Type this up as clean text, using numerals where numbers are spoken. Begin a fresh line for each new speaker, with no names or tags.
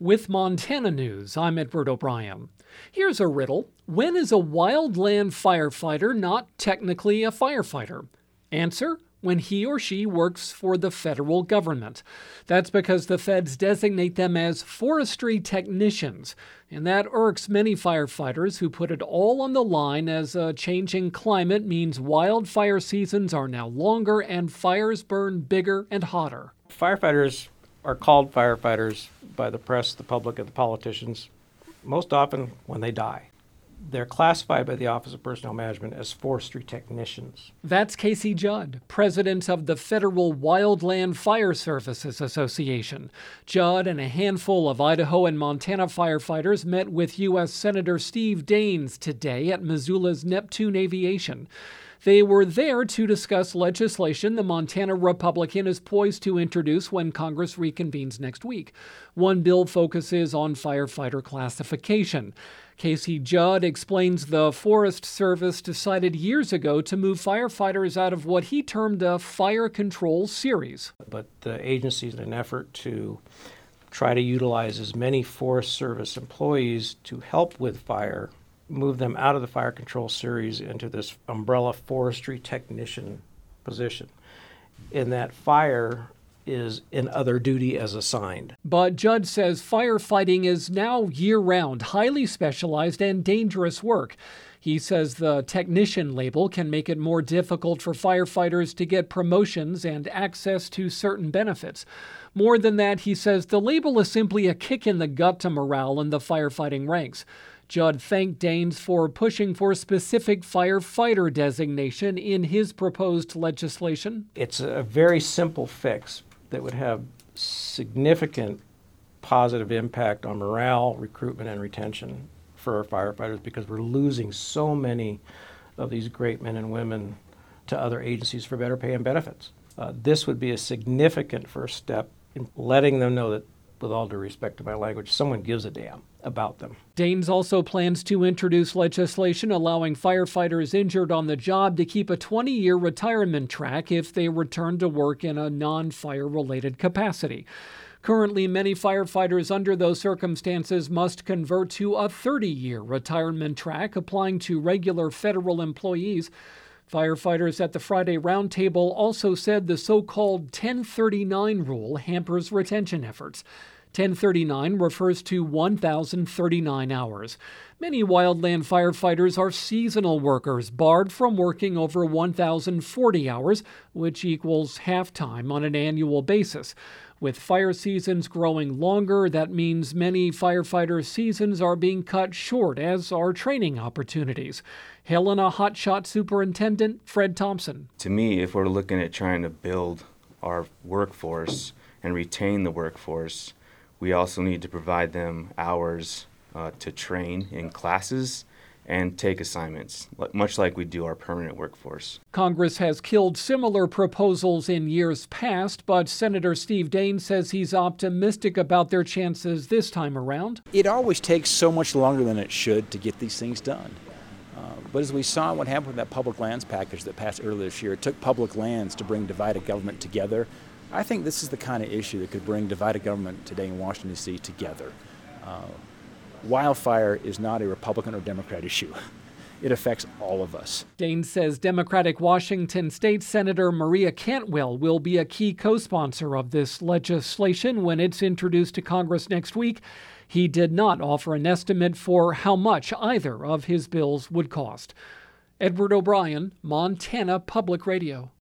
With Montana News, I'm Edward O'Brien. Here's a riddle. When is a wildland firefighter not technically a firefighter? Answer: when he or she works for the federal government. That's because the feds designate them as forestry technicians, and that irks many firefighters who put it all on the line as a changing climate means wildfire seasons are now longer and fires burn bigger and hotter.
Firefighters are called firefighters by the press, the public, and the politicians, most often when they die. They're classified by the Office of Personnel Management as forestry technicians.
That's Casey Judd, president of the Federal Wildland Fire Services Association. Judd and a handful of Idaho and Montana firefighters met with U.S. Senator Steve Daines today at Missoula's Neptune Aviation. They were there to discuss legislation the Montana Republican is poised to introduce when Congress reconvenes next week. One bill focuses on firefighter classification. Casey Judd explains the Forest Service decided years ago to move firefighters out of what he termed a fire control series.
But the agency, in an effort to try to utilize as many Forest Service employees to help with fire, move them out of the fire control series into this umbrella forestry technician position. In that fire is in other duty as assigned.
But Judd says firefighting is now year-round, highly specialized and dangerous work. He says the technician label can make it more difficult for firefighters to get promotions and access to certain benefits. More than that, he says the label is simply a kick in the gut to morale in the firefighting ranks. Judd thanked Daines for pushing for specific firefighter designation in his proposed legislation.
It's a very simple fix that would have significant positive impact on morale, recruitment, and retention for our firefighters because we're losing so many of these great men and women to other agencies for better pay and benefits. This would be a significant first step in letting them know that, with all due respect to my language, someone gives a damn about them.
Daines also plans to introduce legislation allowing firefighters injured on the job to keep a 20-year retirement track if they return to work in a non-fire-related capacity. Currently, many firefighters under those circumstances must convert to a 30-year retirement track, applying to regular federal employees. Firefighters at the Friday Roundtable also said the so-called 1039 rule hampers retention efforts. 1039 refers to 1,039 hours. Many wildland firefighters are seasonal workers, barred from working over 1,040 hours, which equals half-time on an annual basis. With fire seasons growing longer, that means many firefighter seasons are being cut short, as are training opportunities. Helena Hotshot Superintendent Fred Thompson.
To me, if we're looking at trying to build our workforce and retain the workforce, we also need to provide them hours to train in classes and take assignments, much like we do our permanent workforce.
Congress has killed similar proposals in years past, but Senator Steve Daines says he's optimistic about their chances this time around.
It always takes so much longer than it should to get these things done. But as we saw what happened with that public lands package that passed earlier this year, it took public lands to bring divided government together. I think this is the kind of issue that could bring divided government today in Washington, D.C. together. Wildfire is not a Republican or Democrat issue. It affects all of us.
Daines says Democratic Washington State Senator Maria Cantwell will be a key co-sponsor of this legislation when it's introduced to Congress next week. He did not offer an estimate for how much either of his bills would cost. Edward O'Brien, Montana Public Radio.